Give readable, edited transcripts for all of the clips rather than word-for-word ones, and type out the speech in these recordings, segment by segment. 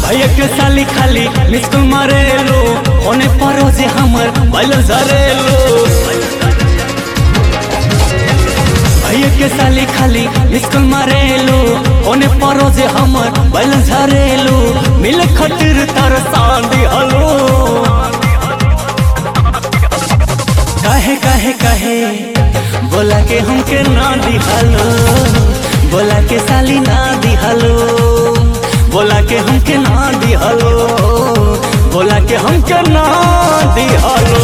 भैया के साली खाली मिस कॉल मारेलो होने परो जे हमर बैल झरेलो भैया के साली खाली मिस कॉल मारेलो होने परो जे हमर बैल झरेलो मिल खतिर तरसान दिहलो काहे काहे काहे बोला के हमके ना दिहलो बोला के साली ना दिहलो बोला के हमके ना दिहलो बोला के हमके ना दिहलो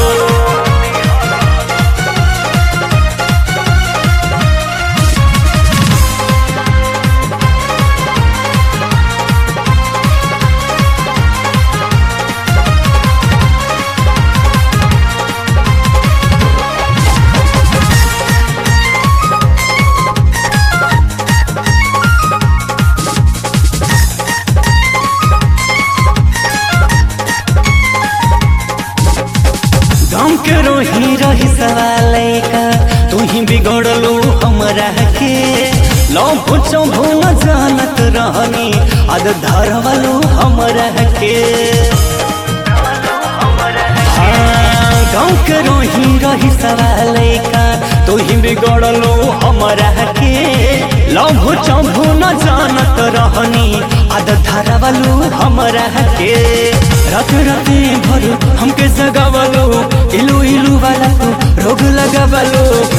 गाँव के रोही रही सवाले का तू ही बिगड़लो हमरा के लौ पूछो भूल जानत रहनी अद धरवलो हमरा के गाँव के रोही रही सवाले का तू ही बिगड़लो हमरा के लौ पूछो भूल जानत रहनी अद धरवलो हमरा के रात राते भर हमके जगावलो इलू इलू वाला तू रोग लगावलो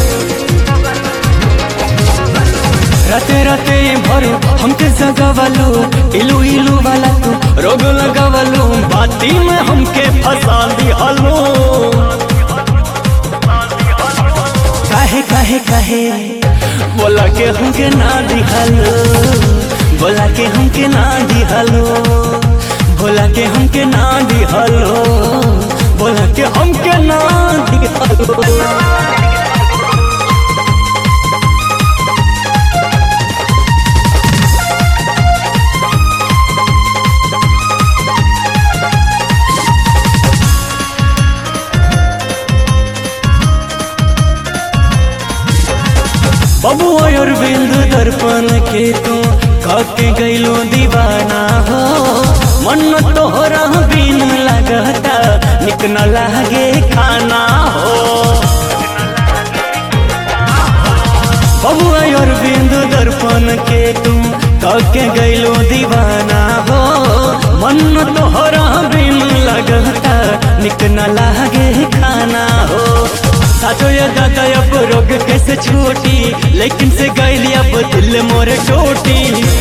राते राते भर हमके जगावलो इलू इलू वाला तू रोग लगावलो बाती में हमके फंसा दिहलो काहे काहे काहे बोला के हमके ना दिहलो बोला के हमके ना दिहलो बोला के हमके ना दिहलो बोला के हमके ना दिहलो बबुआ और बिंदु दर्पण के तू काके गईलो दीवाना हो मन तोहरा बिन लगता निक न लागे खाना हो बबुआ और बिंदु दर्पण के तू काके गईलो दीवाना हो मन तोहरा बिन लगता निक न लागे खाना हो साचो ये दादा अब रोग कैसे छूटी लेकिन से गईली अब दिल मोरे टूटी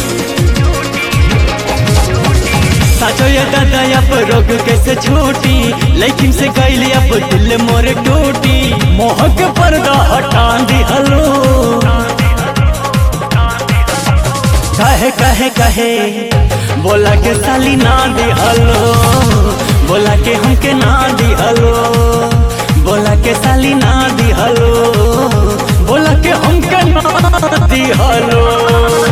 साचो ये दादा अब रोग कैसे छूटी लेकिन से गईली अब दिल मोरे टूटी मोह के पर्दा हटा दिहलो काहे काहे काहे बोला के साली ना दिहलो बोला के हमके ना दिहलो बोला के साली ना दिहलो बोला के हमके ना दिहलो।